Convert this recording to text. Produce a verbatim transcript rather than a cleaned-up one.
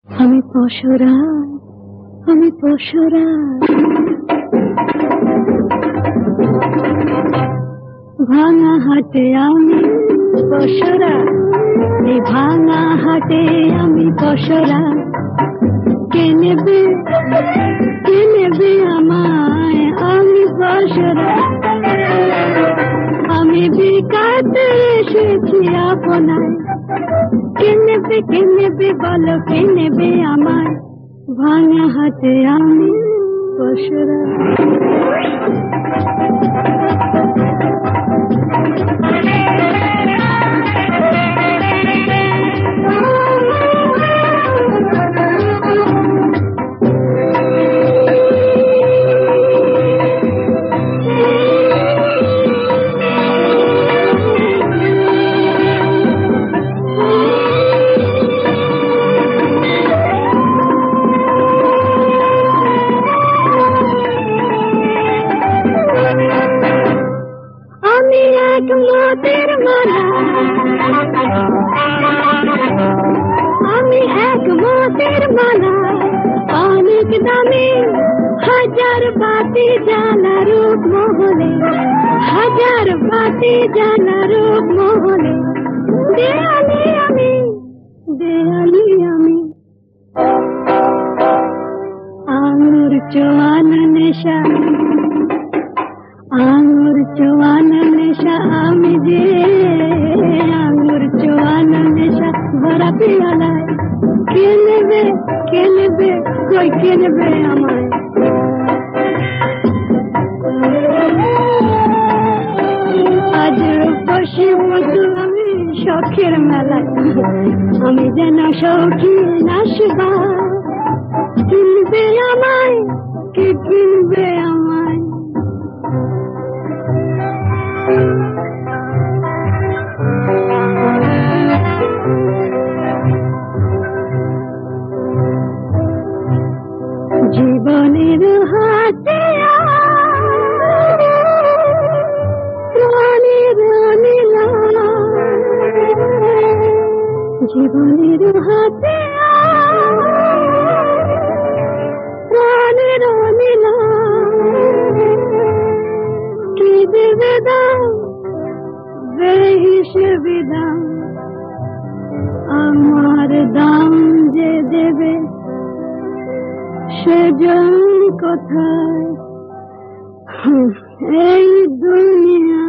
আমি পশুরা, আমি পশুরা, ভাঙা হাটে আমি পশুরা, এই ভাঙা হাটে আমি পশুরা। কে নেবে, কে নেবে আমায়, আমি পশুরা। আমি বিকাতে এসেছি আপনায়, কে নেবে, কে নেবে বলো, কে নেবে আমায়, ভাঙা হাতে আমি পশুরা। আমি এক মতের মালা, আমি এক মতের মালা, অনেক দামি হাজার বাতি জ্বালা রূপ মহলে, হাজার বাতি জ্বালা রূপ মহলে। দেয়ালি আমি, দেয়ালি আমি, আঙুর চোয়ান নেশা, আঙুর চোয়ান নেশা আমি যে, আঙুর চোয়ান নেশা ভরা পিয়ালায়। কে নেবে, কে নেবে, কই কে নেবে আমায়। আজ রূপসী মধু আমি শখের মেলায়, আমি যেন সখী নাচবা। কিনবে আমায়, কে কিনবে আমায়। জীবনের হাতে প্রাণের নীলা, জীবনের হাতে প্রাণের নীলা। কি দেবে দাম, বেহিসেবি দাম, আমার দাম যে দেবে সেজন কোথায় এই দুনিয়া।